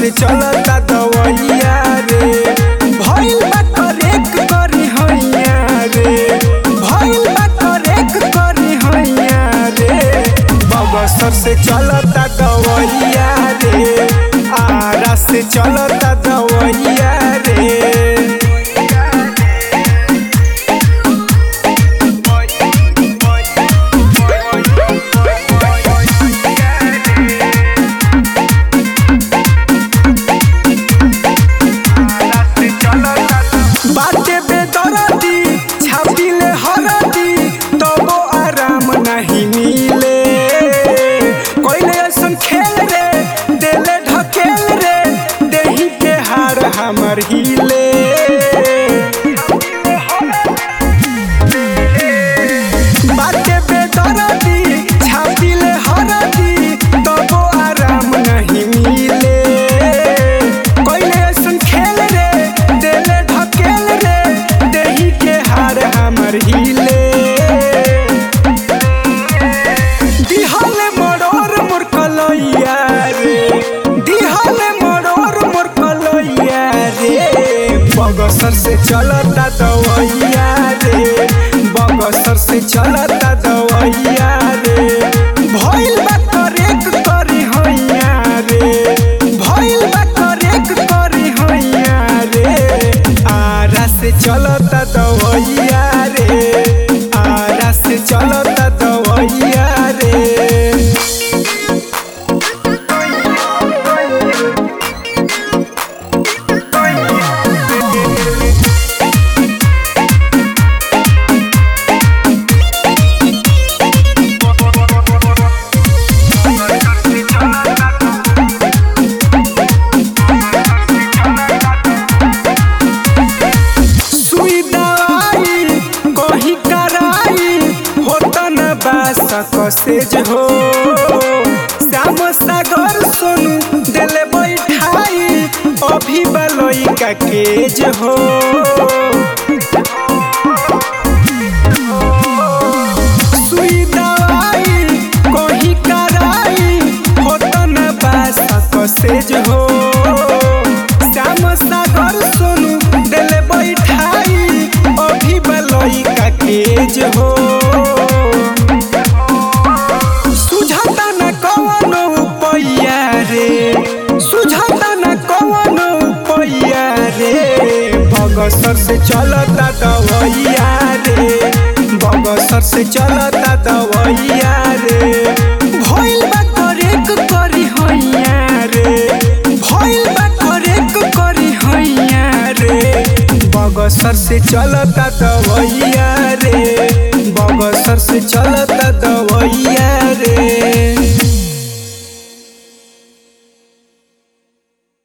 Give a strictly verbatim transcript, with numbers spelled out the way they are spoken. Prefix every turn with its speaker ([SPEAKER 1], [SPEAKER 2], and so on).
[SPEAKER 1] से चलता दवैया रे। भइल बा करेक करी हैया रे, भइल बा करेक करी हैया रे। बगसर से चलता दवैया रे, आरा से चलता दवैया रे। बाटे बेदरदी छापिले हरदी तबो आराम नहीं मिले। कोइले ऐसन खेल रे देले ढकेल रे, देही के हार हमर हिले। बाटे बेदरदी छापिले हरदी तबो आराम नहीं मिले। कोइले ऐसन खेल रे देले ढकेल रे, देही के हार हमर हिले। दिहले मरोर मोर कलैया रे, दिहले मरोर मोर कलैया रे। बगसर से चलता दवैया रे, बगसर से चलता दवैया रे। भइल बा करेक करी हैया रे, भइल बा करेक करी हैया रे। आरा से चलता दवैया रे, आरा से चलता दवैया रे। सुई दवाई कहीं कराई होता न बासा कसेज हो। श्याम सागर सोनू दिले बैठाई अभी बलई का केज हो। सुई दवाई कहीं कराई होता न बासा कसेज हो। श्याम सागर सोनू दिले बैठाई अभी बलई का केज हो। सुझाता न कवनो उपाया रे, सुझाता न कवनो उपाया रे। बगसर से चलता दवैया रे, बगसर से चलता दवैया रे। भइल बा करेक करी हैया रे, भइल बा करेक करी हैया रे। बगसर से चलता दवैया रे, बगसर से चलता दवैया रे।